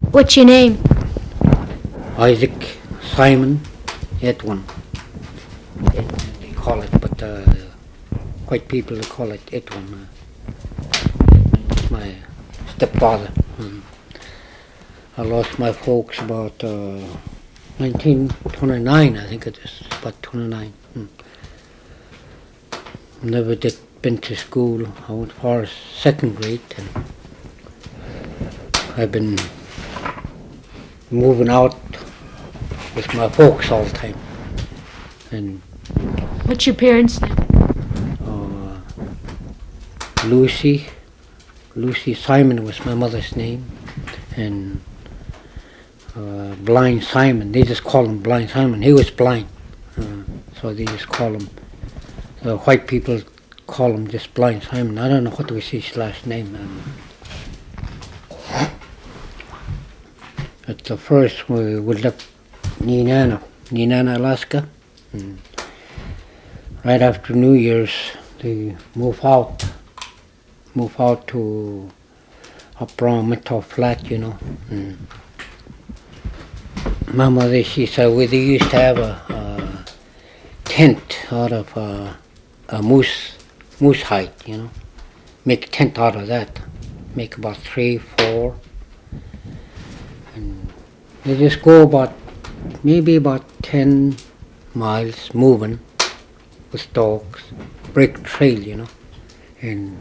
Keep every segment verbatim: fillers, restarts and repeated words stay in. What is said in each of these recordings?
What's your name? Isaac Simon Etwan. They call it, but uh, white people they call it Etwan. Uh, my stepfather. Mm. I lost my folks about uh, nineteen twenty-nine, I think it is, about twenty-nine. Mm. Never did been to school. I went for second grade, and I've been moving out with my folks all the time. And What's your parents' name? uh, Lucy, Lucy Simon was my mother's name, and uh, Blind Simon. They just call him Blind Simon. He was blind, uh, so they just call him. The white people call him just Blind Simon. I don't know what was his last name. Um, at the first we, we lived in Nenana, Nenana, Alaska. And right after New Year's, they move out, move out to up around Minto Flat, you know. And my mother, she said, we they used to have a, a tent out of uh, a moose, moose hide, you know. Make a tent out of that. Make about three, four. And they just go about, maybe about ten miles moving with dogs, break trail, you know. And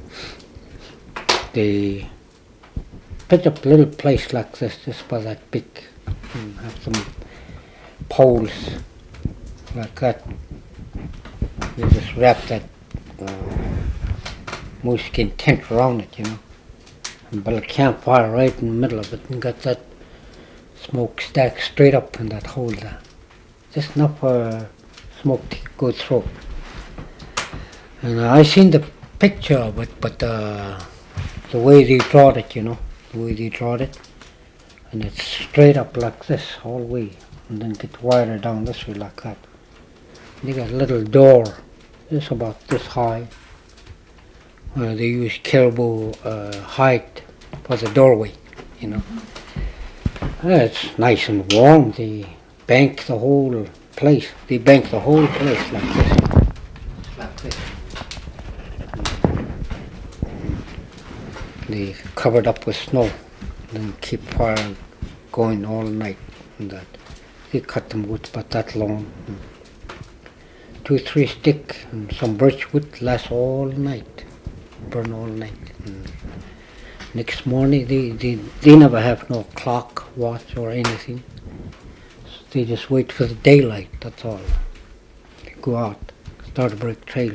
they pick up a little place like this, just about that big, and have some poles like that. They just wrap that uh, moose skin tent around it, you know, and build a campfire right in the middle of it, and got that smoke stack straight up in that hole there. Just enough for smoke to go through. And uh, I seen the picture of it, but uh, the way they draw it, you know, the way they draw it, and it's straight up like this all the way, and then get wider down this way like that. They got a little door, just about this high, where they use caribou uh, hide for the doorway, you know. Uh, it's nice and warm. They bank the whole place. They bank the whole place like this. Like this. They covered up with snow, and then keep fire going all night. And that they cut them wood about that long. Two, three stick and some birch wood last all night, burn all night. And next morning they, they, they never have no clock, watch or anything. So they just wait for the daylight, that's all. They go out, start a break trail.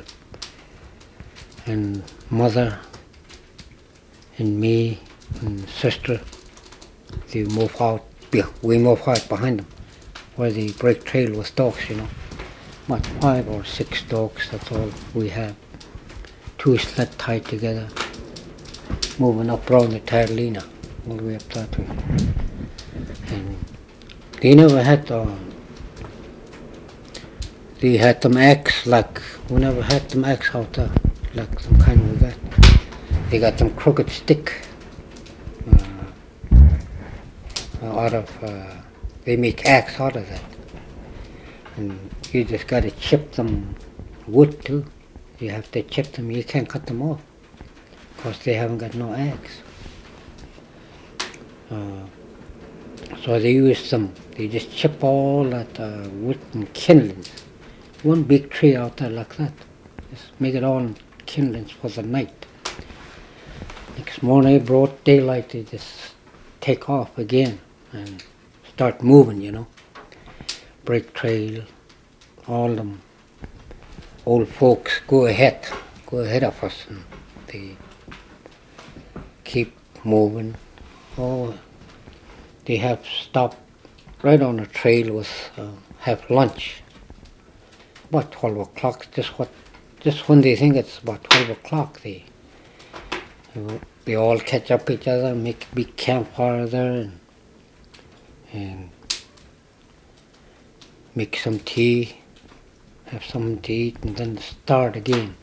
And mother and me and sister, they move out, we move out behind them, where the break trail was dogs, you know. About five or six dogs, that's all we have. Two sled tied together, moving up around the Tarlina, all the way up that way. And they never had, uh, they had them axe, like, we never had them axe out there, like some kind of that. They got them crooked stick, uh, out of, uh, they make axe out of that. And you just got to chip them wood too. You have to chip them, you can't cut them off, because they haven't got no axe. Uh, so they use them, they just chip all that uh, wood and kindlings. One big tree out there like that. Just make it all kindlings for the night. Next morning, broad daylight, they just take off again and start moving, you know. Break trail, all them old folks go ahead, go ahead of us, and they keep moving. Oh, they have stopped right on the trail with uh, have lunch. About twelve o'clock, just what, just when they think it's about twelve o'clock, they they all catch up each other, make a big campfire there, and, and make some tea, have something to eat, and then start again.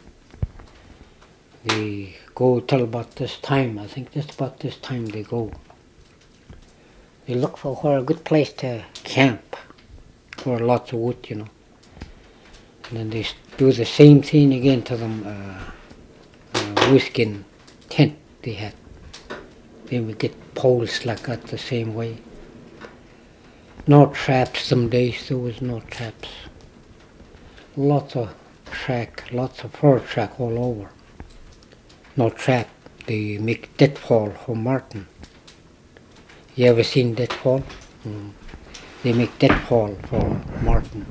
They go till about this time, I think just about this time they go. they look for where a good place to camp, where lots of wood, you know. And then they do the same thing again to them, uh, uh, wood-skin tent they had. They would get poles like that the same way. No traps some days, there was no traps. Lots of track, lots of fur track all over. No trap. They make deadfall for marten. You ever seen deadfall? Mm. They make deadfall for marten.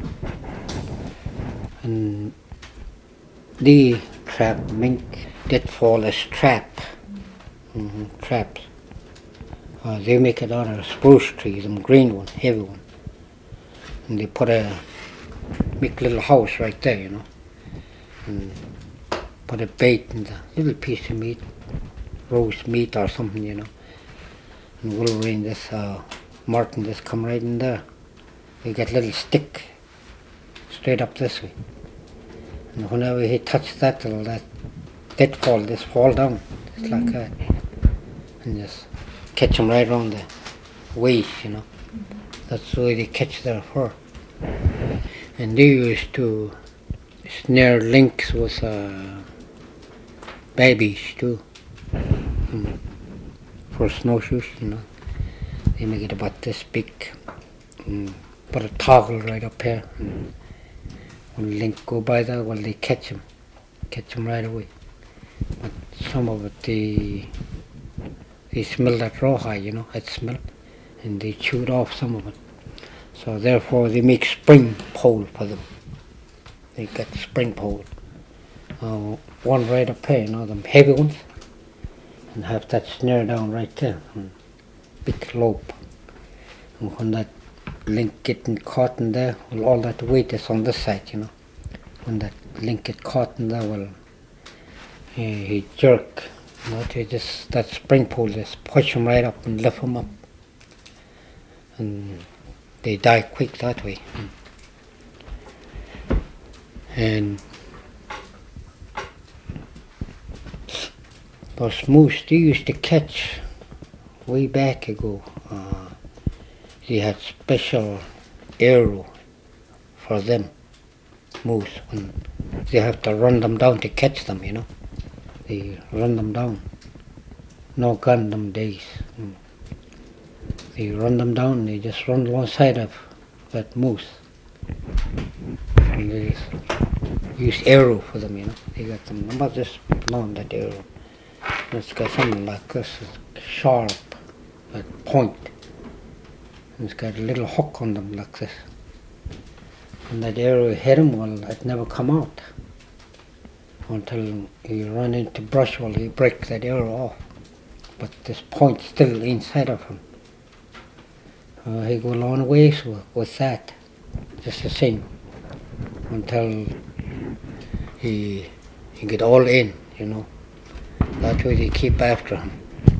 And they trap mink deadfall as trap. Mm-hmm. Traps. Uh, they make it out of spruce trees, them green one, heavy one. And they put a make little house right there, you know. And put a bait in the little piece of meat, roast meat or something, you know. And Wolverine just, uh, marten just come right in there. They get little stick straight up this way. And whenever he touched that, little that deadfall just fall down, just like that. And just catch them right around the waist, you know. That's the way they catch their fur. And they used to snare lynx with uh, babies too, um, for snowshoes, you know. They make it about this big, um, put a toggle right up here. And when lynx go by there, well, they catch them, catch them right away. But some of it, they they smell that rawhide, you know, that smell, and they chewed off some of it. So therefore, they make spring pole for them. They got spring pole. Uh, one right up here, you know, them heavy ones, and have that snare down right there, and big lope. And when that link getting caught in there, well, all that weight is on this side, you know. When that link get caught in there, well, he, he jerk. You know, they just, that spring pole just push them right up and lift them up. And they die quick that way. And those moose they used to catch way back ago. Uh, they had special arrow for them, moose. And they have to run them down to catch them, you know. They run them down. No gun them days. Mm. They run them down, they just run alongside of that moose. And they just use arrow for them, you know. They got them about this long, that arrow. It's got something like this, it's sharp, that point. And it's got a little hook on them like this. And that arrow hit them, well, it never come out. Until he run into brush, well, he break that arrow off. But this point still inside of him. Uh, he go a long ways with, with that, just the same, until he he get all in, you know. That way they keep after him.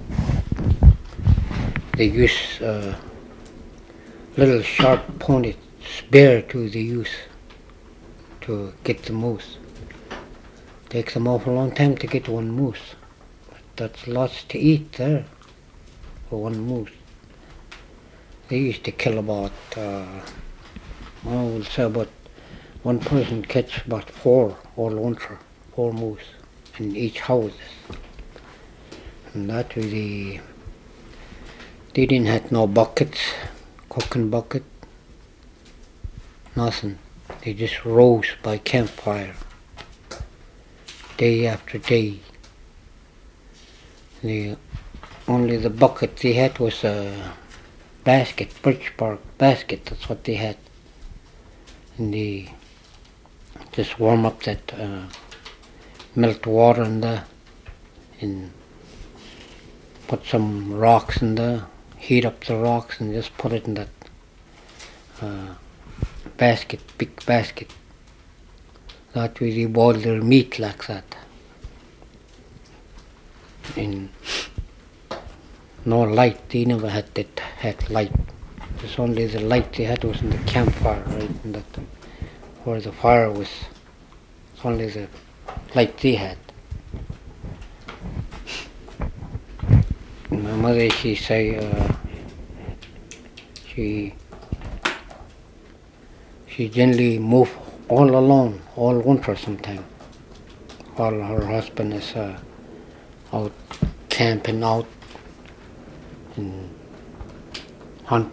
They use uh, little sharp pointed spear to the use to get the moose. Takes them awful long time to get one moose. But that's lots to eat there for one moose. They used to kill about, uh, I will say about one person catch about four all winter, four moose in each house. And that way they, they didn't have no buckets, cooking bucket, nothing. They just roast by campfire, day after day. The only the bucket they had was a basket, birch bark basket, that's what they had. And they just warm up that uh, melt water in there and put some rocks in there, heat up the rocks and just put it in that uh, basket, big basket. That way they boil their meat like that. And no light, they never had that had light. It's only the light they had was in the campfire, right? In that, where the fire was, it's only the light they had. My mother, she say, uh, she she generally move all alone, all winter sometime. While her husband is uh, out camping out and hunt.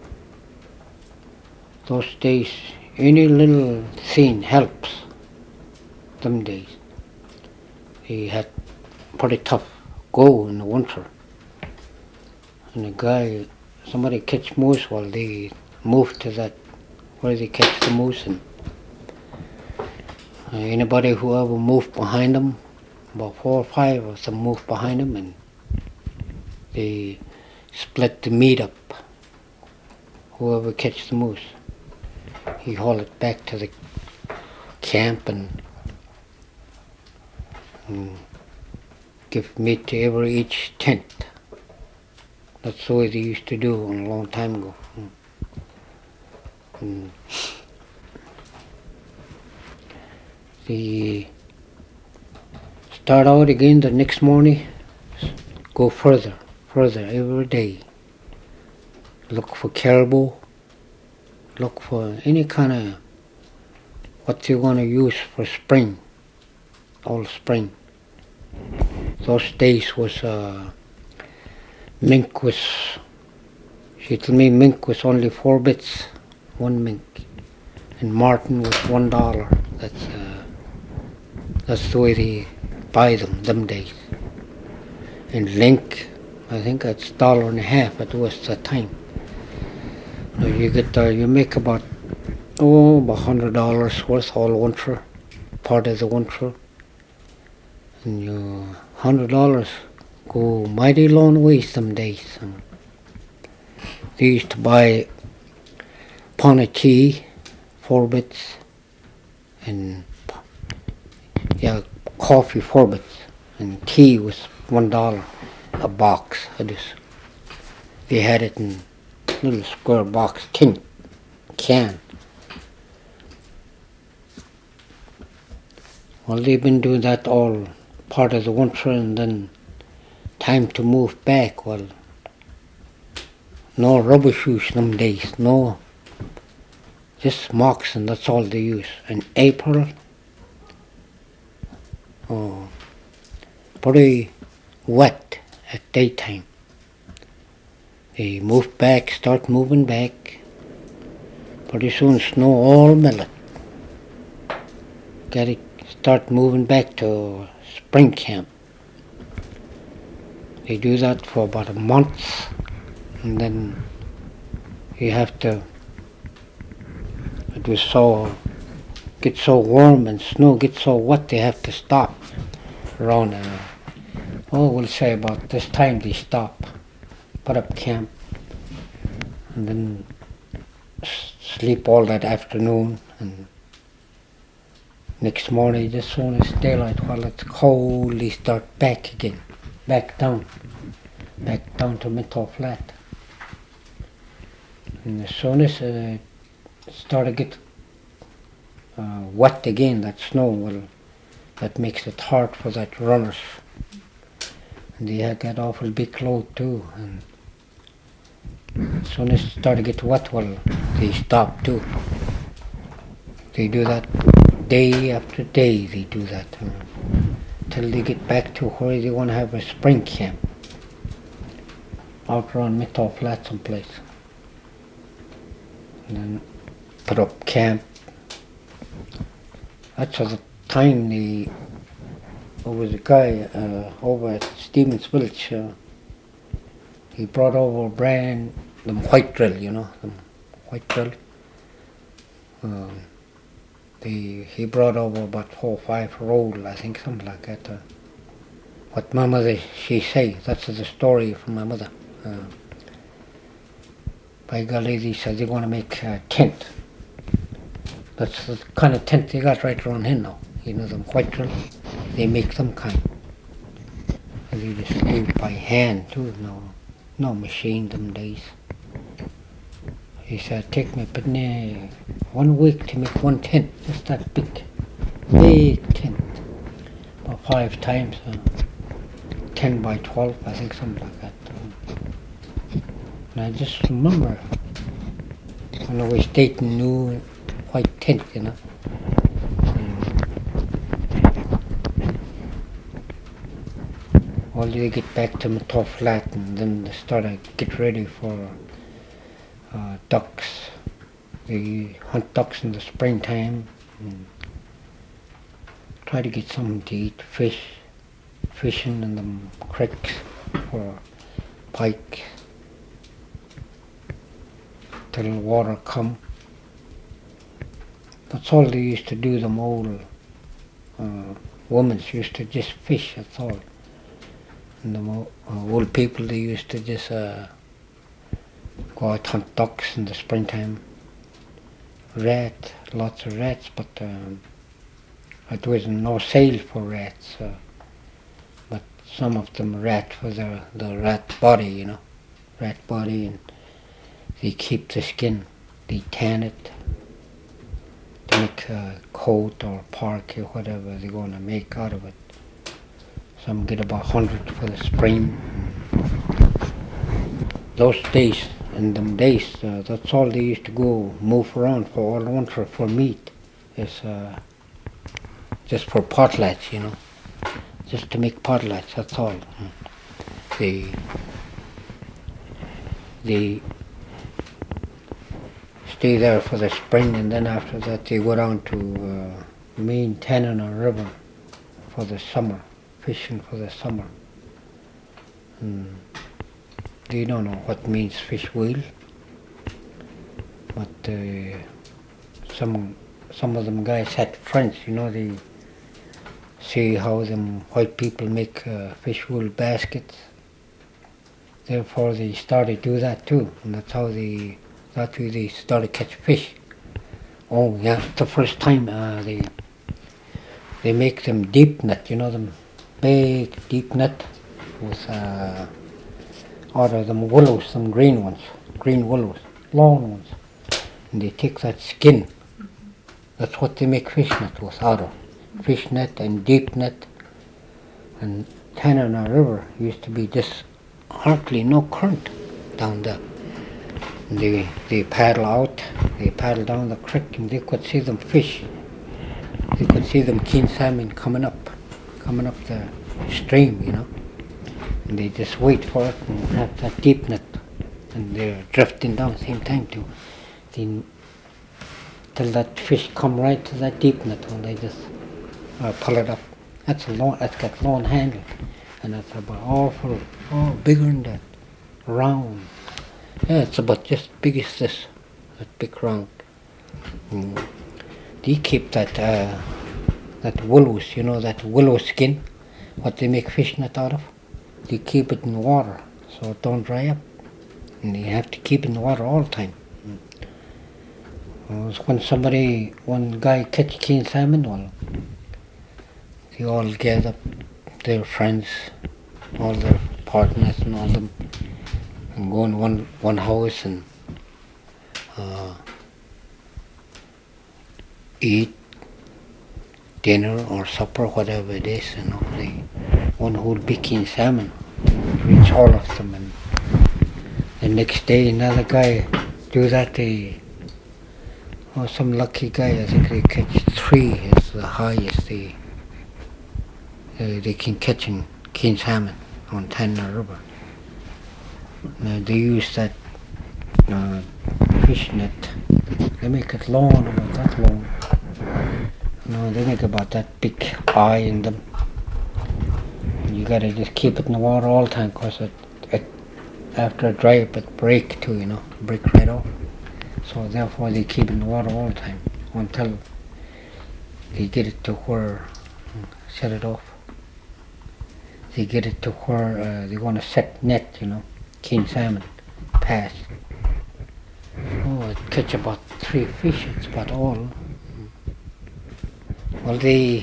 Those days, any little thing helps. Them days, he had pretty tough go in the winter. And the guy, somebody catch moose while they move to that where they catch the moose. And uh, anybody who ever moved behind them, about four or five of them moved behind them, and they split the meat up. Whoever catch the moose, he haul it back to the camp and, and give meat to every each tent. That's the way they used to do a long time ago. And they start out again the next morning, go further, further every day. Look for caribou, look for any kind of what you're going to use for spring, all spring. Those days was uh, mink was, she told me mink was only four bits, one mink, and marten was one dollar. That's uh, that's the way they buy them them days. And link, I think that's a dollar and a half. It was that time. Now you get uh, you make about oh about hundred dollars worth all winter, part of the winter, and you hundred dollars go mighty long way some days. And they used to buy pound of tea, four bits, and yeah, coffee four bits, and tea was one dollar a box. I just they had it in little square box tin can. Well, they've been doing that all part of the winter, and then time to move back. Well, no rubber shoes them days, no, just moccasin, that's all they use. In April, oh, pretty wet at daytime. They move back, start moving back. Pretty soon snow all melted. Got it, start moving back to spring camp. They do that for about a month, and then you have to, it was so, get so warm and snow gets so wet, they have to stop around, uh, oh, we'll say about this time they stop, put up camp, and then s- sleep all that afternoon, and next morning, just soon as daylight, while it's cold, they start back again, back down, back down to Minto Flat. And as soon as uh, it started to get uh, wet again, that snow, well, that makes it hard for that runners. And they had that awful big load too. And as soon as it started to get wet, well, they stop too. They do that day after day, they do that uh, till they get back to where they want to have a spring camp out around Minto Flat someplace. And then put up camp. That's the time the there was a guy uh, over at Stevens Village. Uh, he brought over a brand, them white drill, you know, them white drill. Um, the he brought over about four or five roll, I think, something like that. Uh, what my mother she say, that's the story from my mother. Uh, by golly, they said they're going to make a tent. That's the kind of tent they got right around here now. You know, them white drill, they make some kind. And they just do it by hand too, no, no machine them days. He said, take me but ne, one week to make one tent, just that big, big tent. About five times, uh, ten by twelve, I think, something like that. And I just remember when I was dating new white tent, you know. All they get back to Mator Flat and then they start to get ready for uh, ducks. They hunt ducks in the springtime and try to get something to eat, fish, fishing in the creeks for pike till the water come. That's all they used to do, them old uh, women used to just fish, that's all. And the mo- uh, old people, they used to just uh, go out hunt ducks in the springtime. Rat, lots of rats, but um, it wasn't no sale for rats. Uh, but some of them rat for the, the rat body, you know, rat body, and they keep the skin, they tan it, they make a coat or parka or whatever they're going to make out of it. Some get about one hundred for the spring. Those days, in them days, uh, that's all they used to go move around for all winter for meat. Is uh, just for potlatch, you know, just to make potlatch, that's all. They, they stay there for the spring, and then after that they go down to uh, main Tanana River for the summer, fishing for the summer. And they don't know what means fish wheel, but uh, some some of them guys had friends, you know, they see how them white people make uh, fish wheel baskets. Therefore they started to do that too, and that's how they, that's how they started catch fish. Oh yeah, the first time uh, they they make them deep net, you know, them big deep net with uh, out of them willows, some green ones, green willows, long ones, and they take that skin. That's what they make fish net with out of. Fish net and deep net. And Tanana River used to be just hardly no current down there. And they they paddle out, they paddle down the creek, and they could see them fish. They could see them keen salmon coming up, coming up the stream, you know. And they just wait for it and have that deep net, and they're drifting down at the same time too. They, till that fish come right to that deep net, and they just uh, pull it up. That's a long, that's got long handle, and it's about awful, oh, bigger than that, round. Yeah, it's about just big as this, that big round. Mm. They keep that uh, that willows, you know, that willow skin, what they make fish net out of. They keep it in water so it don't dry up, and you have to keep it in the water all the time. Mm. When somebody, one guy catch king salmon, well, they all gather their friends, all their partners and all them, and go in one one house and uh, eat dinner or supper, whatever it is, you know. They, one whole big king salmon, reach all of them, and the next day another guy do that. They, oh, some lucky guy, I think they catch three. It's the highest they uh, they can catch in king salmon on Tanana River. Now they use that uh, fish net. They make it long, about that long. No, they make about that big eye in them. You gotta just keep it in the water all the time, cause it, it after it dry up it break too, you know, break right off. So therefore they keep it in the water all the time until they get it to where, set it off. They get it to where uh, they want to set net, you know, king salmon, pass. Oh, it catch about three fish, it's about all. Well, they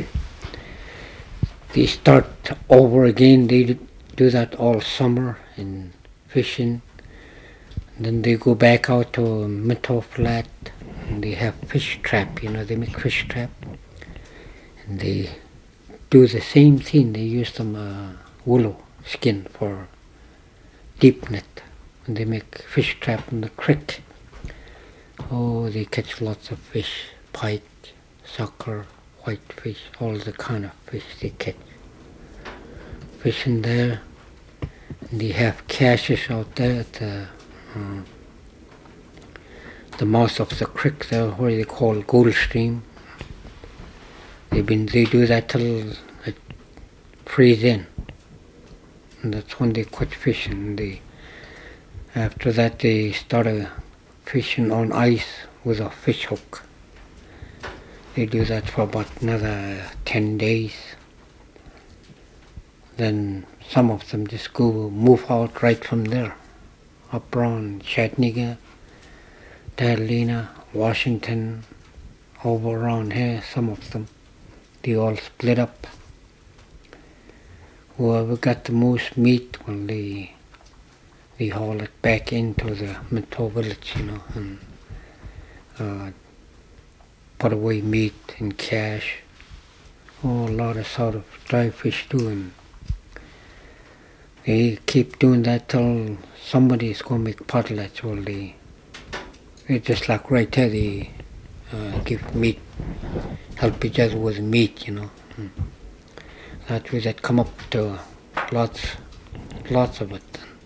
they start over again. They do that all summer in fishing. And then they go back out to Minto Flat, and they have fish trap. You know, they make fish trap, and they do the same thing. They use some uh, willow skin for deep net, and they make fish trap in the creek. Oh, they catch lots of fish, pike, sucker, whitefish, all the kind of fish they catch. Fishing there, and they have caches out there at the, uh, the mouth of the creek there, where they call Gold Stream. They've been, they do that till it freeze in, and that's when they quit fishing. They, after that, they started fishing on ice with a fish hook. They do that for about another ten days. Then some of them just go move out right from there, up around Chattanooga, Catalina, Washington, over around here. Some of them, they all split up. Whoever got the most meat, well, they they haul it back into the Minto village, you know, and uh, put away meat and cash. Oh, a lot of sort of dry fish too, and they keep doing that till somebody's going to make potlatch. Well, they, it's just like right there, they uh, give meat, help each other with meat, you know. And that way that come up to lots, lots of it.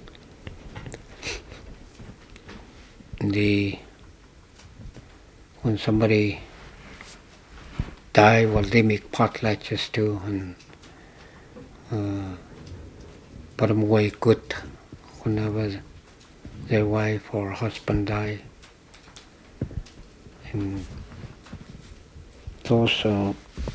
And they, when somebody die, well, they make potlatches too, and uh, put them away good whenever their wife or husband die. And those, uh,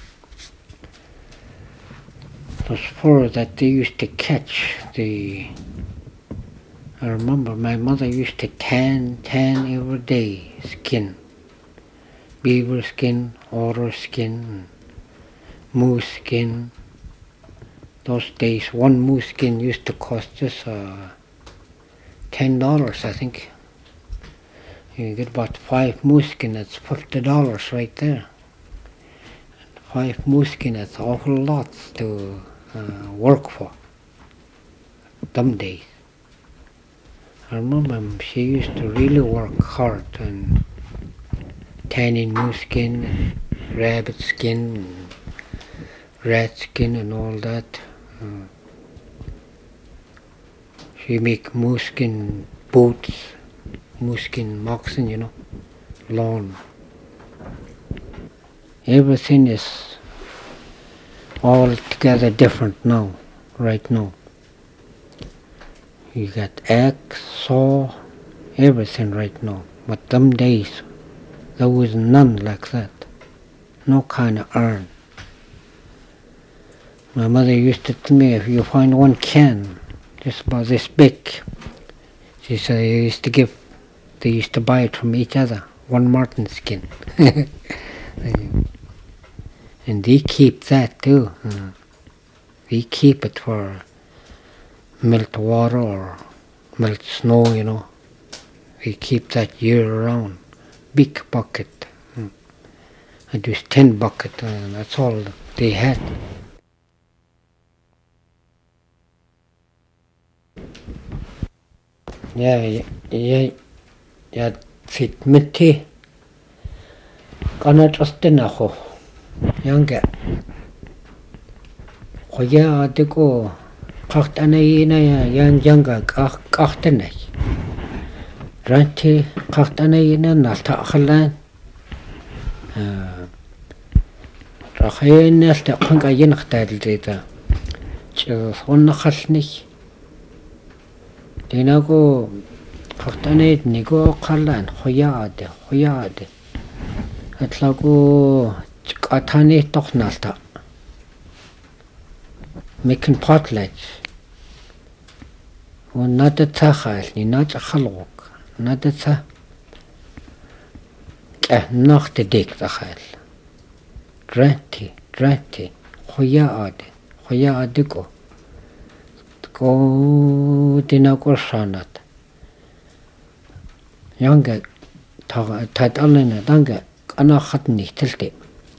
those fur that they used to catch, the, I remember my mother used to tan, tan every day, skin. Beaver skin, otter skin, moose skin. Those days, one moose skin used to cost us uh, ten dollars, I think. You get about five moose skin, that's fifty dollars right there. And five moose skin, that's an awful lot to uh, work for, them days. I remember she used to really work hard and tanning moose skin, and rabbit skin, and rat skin, and all that. Uh, she make moose skin boots, moose skin moccasin, you know, lawn. Everything is altogether different now, right now. You got axe, saw, everything right now. But them days, there was none like that. No kind of iron. My mother used to tell me, if you find one can, just about this big, she said they used to give, they used to buy it from each other, one marten skin. And they keep that too. Uh, they keep it for melt water or melt snow, you know. They keep that year round. Big bucket. Mm. It was ten bucket, and that's all they had. Yeah, yeah, yeah. Fit mitti. Kana trustin ako. Yanga. Koya adiko. Kacht anayina ya yang janga kach kachtenay. Ranti kacht anayina nalta akhalan. Rakhayin nalta kunga yinakhtadil dita. Chon nakhalnik. Dinago kacht anayid nigo akhalan. Khoyaade, khoyaade. Atlago atani toch nalta. Making potlatch. ونادى تاخالني ناج خلوق نادى تا كه ناخت ديك تاخال دراتي دراتي خويا عادي خويا عاديكو تكو دينا قرشانات يانجا تا تاتالنا دانجا أنا خدني تلتي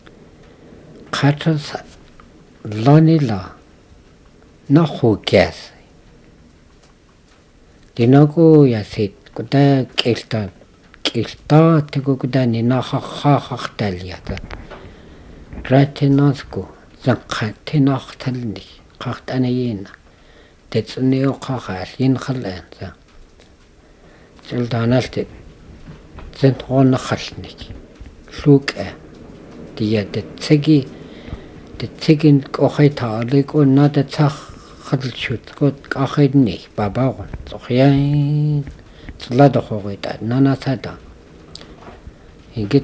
خاطر لاني لا ناخو كاس Dinago yasit kuda kelta килтаатгу кудани нахахахарталиата ратинаску занқаттинартални қартанаиина тэцниоқарал инхалаанса силдааналти зэнтроннахалник лука тиятэтсиги тэтсигин қохайтааликуна татсах халчут кот қахидни бабагон сохяин сладохогита нанасада игит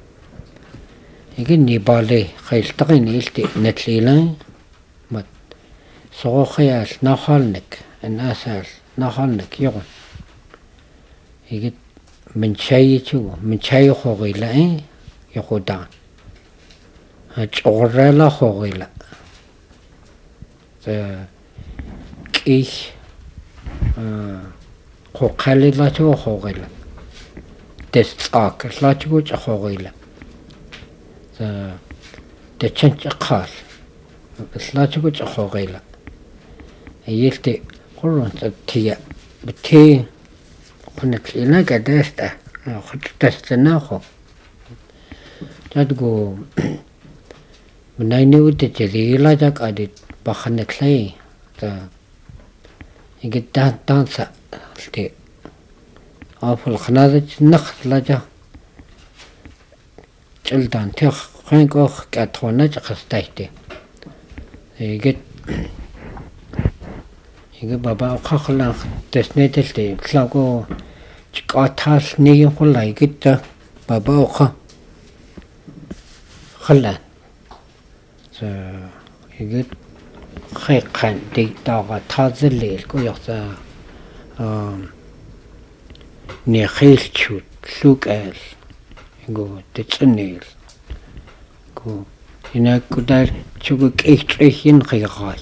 игин нибале хайлтагин илти натлилаа мат согохяал нахалник анасаал нахалник йогон игит менчайичу менчайохогила йоходан ачоррала хогила за ких а қоқалилатуо хогила тэсцаак латугуч хогила за тэчэнчэққал латугуч хогила аилти қурунт тия битэ қунатлина гадаста хуттэстэнахо тадгу мнайниутэтэлилатак адит баханатлай за игит дан данса те афул хнадач нахлажа чилдан тех хангох катхонач хастайте игит игэ баба хахлах тэснэтэлтэй клаго чикатас нэг хулай гит баба ха хала за игит хайқан дэйтага тазэлэл гоёса а нехэлчүүд лугэл иго тэцнэл го инакудар чугк ихтрихин хигай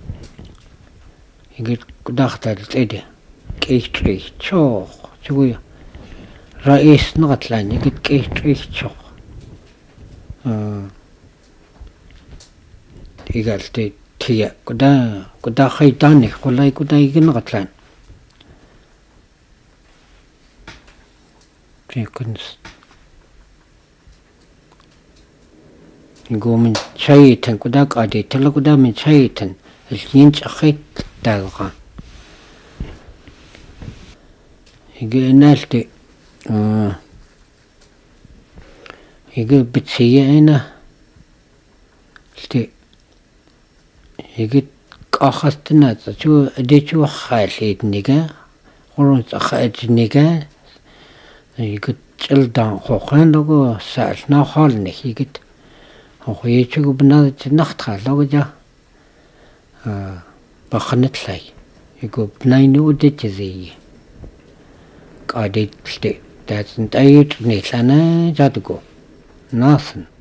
игит кудахтал тэдэ кихтрих чоо чугуя раис нагатлан игит кихтрих чоо а игалтэй тия куда куда хайтаны хулай куда игэн гатлан тикэнс игомэн чайтэн куда кади тэлэ куда мен чайтэн илгинч ахайт тага игэнэлти а игэ битсияна лти игит кахастнаа чу дэчу хаалиднига хорон цахааднига игит чилдан хохан лого саална хаалны игит хойчуг бнаад нахтхалогжа а бахнатлай иго бнайну дэчзи кадэттэй дэцэн тайт нэлана жадго наасан